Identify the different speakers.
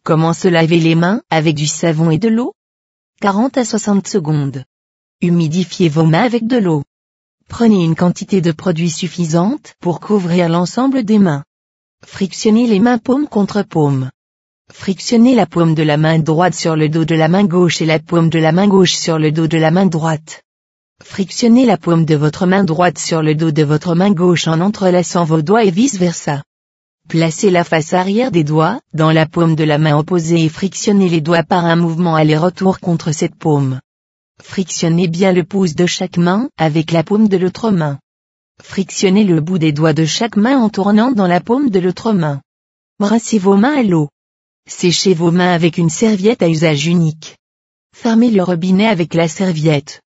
Speaker 1: Comment se laver les mains, avec du savon et de l'eau? 40 à 60 secondes. Humidifiez vos mains avec de l'eau. Prenez une quantité de produit suffisante pour couvrir l'ensemble des mains. Frictionnez les mains paume contre paume. Frictionnez la paume de la main droite sur le dos de la main gauche et la paume de la main gauche sur le dos de la main droite. Frictionnez la paume de votre main droite sur le dos de votre main gauche en entrelaçant vos doigts et vice-versa. Placez la face arrière des doigts dans la paume de la main opposée et frictionnez les doigts par un mouvement aller-retour contre cette paume. Frictionnez bien le pouce de chaque main avec la paume de l'autre main. Frictionnez le bout des doigts de chaque main en tournant dans la paume de l'autre main. Rincez vos mains à l'eau. Séchez vos mains avec une serviette à usage unique. Fermez le robinet avec la serviette.